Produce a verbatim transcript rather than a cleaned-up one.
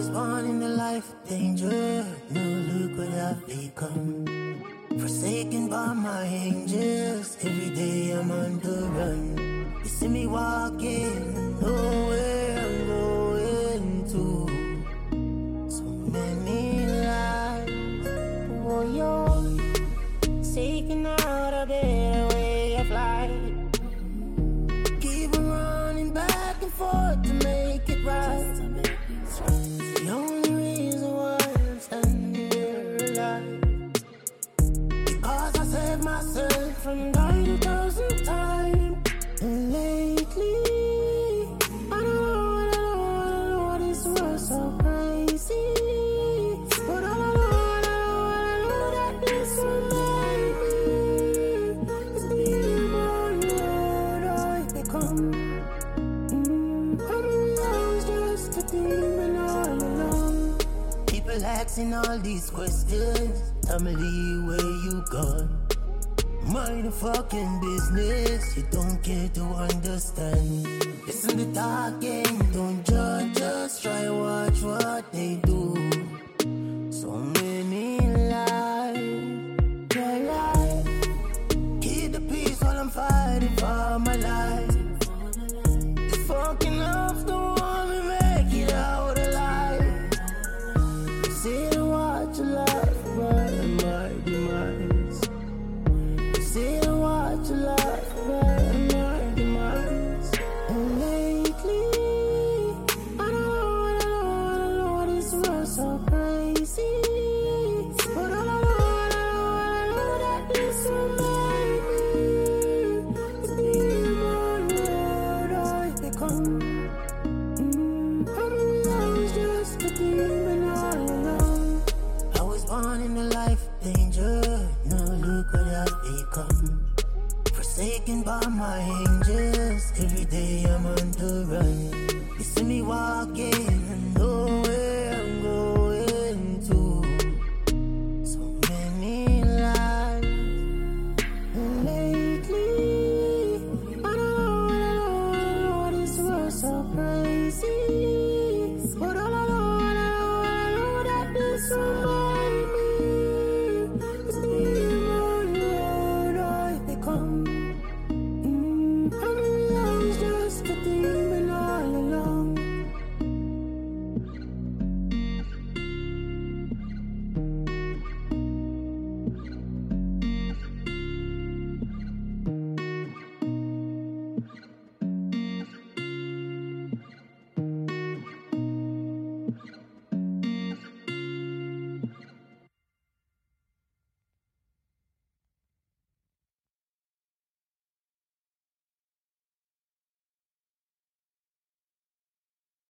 was born in a life of danger. Now look what I've become. Forsaken by my angels. Every day I'm on the run. You see me walking, nowhere I'm going to. So many lives. Oh, you're seeking out a better way of life. Keep on running back and forth to make it right. The only reason why I'm standing here alive, because I saved myself from dying a thousand times. And lately, I don't know, I don't know, I don't know what is worth so crazy. But I don't know, I don't know, I don't know that this will make me. It's the demon that I become. Mm, I mean, I was just a demon all along. People asking all these questions. Tell me where you gone. Mind the fucking business, you don't care to understand. Listen to talking, don't judge, just try watch what they do. So many lies, yeah, lies. Keep the peace while I'm fighting for my life. The fucking love don't want me make it out alive. Sit and watch your life, but my demise. Sit and watch your life, but my demise. And lately, I don't know, I don't know, I don't know what is worth so crazy. But I don't know, I don't know, I don't know that this will make me. It's the demon that I become. Mm, I mean, I was just a demon all along. I was born in a life of danger. Now look what I've become. Forsaken by my angels. Every day I'm on the run. You see me walking, and